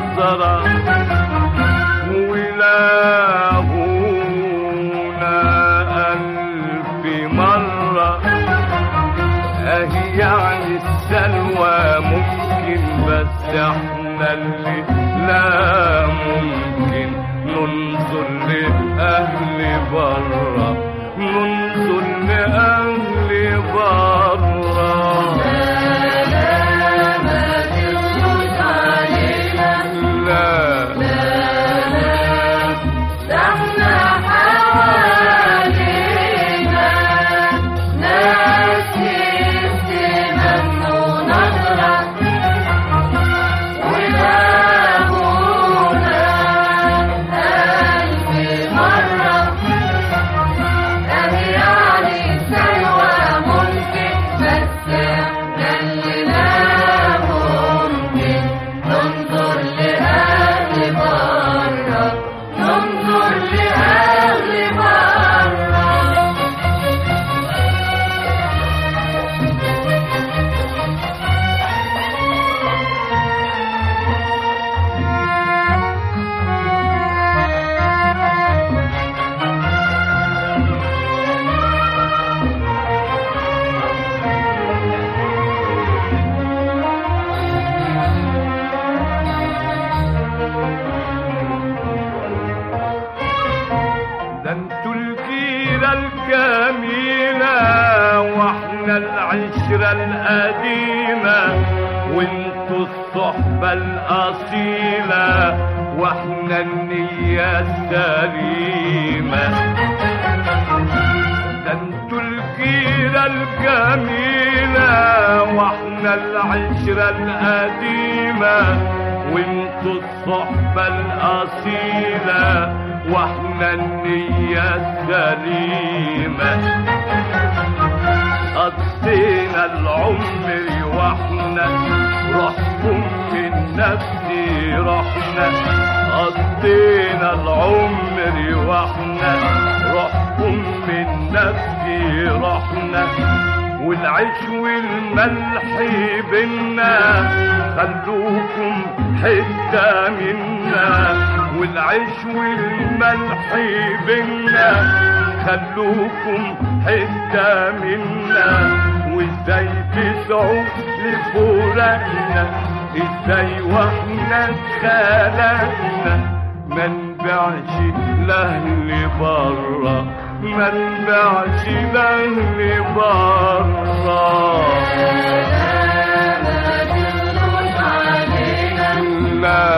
نظرة ولاهونا ألف مرة. أهي يعني السلوى ممكن بس احنا اللي لا ممكن ننظر لأهل برا، ننظر لأهل برا. الجميلة واحنا العشرة القديمة، وانتوا الصحبة الأصيلة واحنا النية السليمة. ده انتوا الجيرة الجميلة واحنا العشرة القديمة، وانتوا الصحبة الأصيلة واحنا النية السليمة. قضينا العمر واحنا روحكم من نفسي رحنا، قضينا العمر واحنا روحكم من نفسي رحنا، والعيش والملح بينا خلوكم حتة منا، والعيش والملح بينا خلوكم حتة منا. وازاي تسعوا لفراقنا، ازاي واحنا اتخلقنا، ما نبيعش لاهل برا، ما نبيعش لاهل برا. لا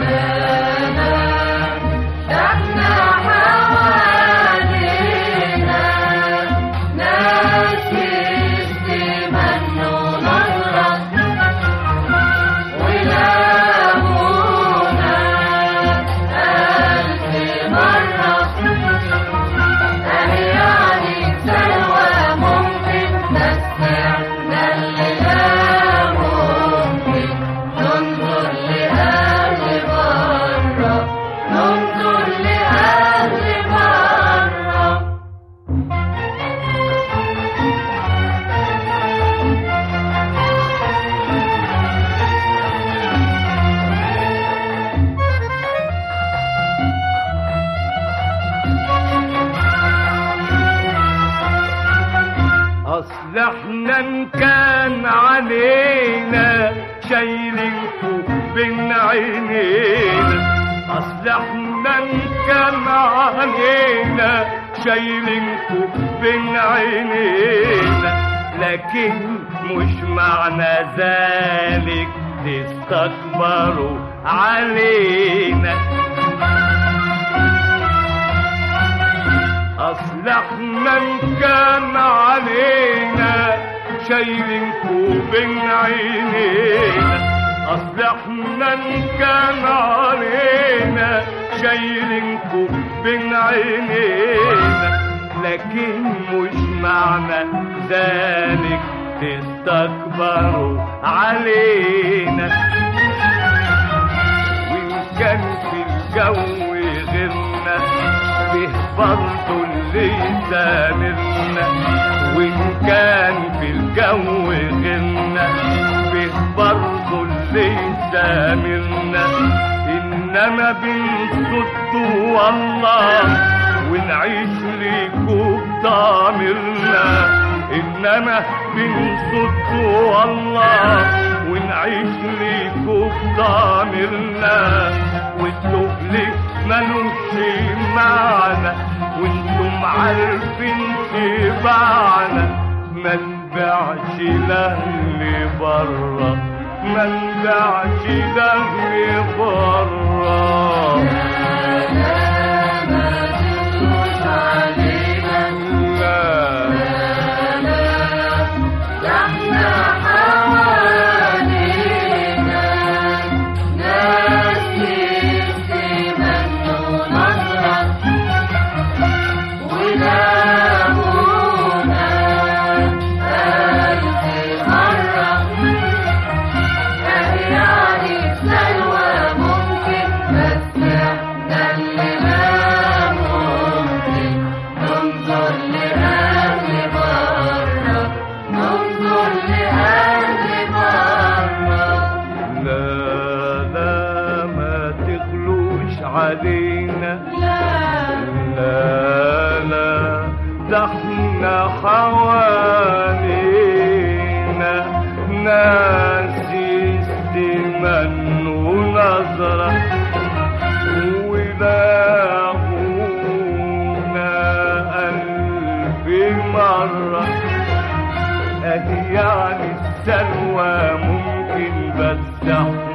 اصل احنا ان كان علينا شايلينكوا بين عينينا، اصل احنا ان كان علينا شايلينكوا بين عينينا، لكن مش معنى ذلك تستكبروا علينا. اصل احنا ان كان علينا شايلينكوا بين عينينا، اصل احنا ان كان علينا شايلينكوا بين عينينا، لكن مش معنى ذلك تستكبروا علينا. وان كان في الجو غيرنا فيه برضو اللي يسامرنا، وإن كان في الجو غيرنا فيه برضو اللي يسامرنا، إنما بنصد والله ونعيش ليكوا بضميرنا، إنما بنصد والله ونعيش ليكوا بضميرنا، والتقل ملوش معنى وانتم عارفين تبعنا، ما نبيعش لأهل برا، ما نبيعش لأهل برا. علينا لا لا ده احنا حوالينا ناس يستمنوا نظرة ولاقونا ألف مرة، أهي يعني السلوى ممكن بس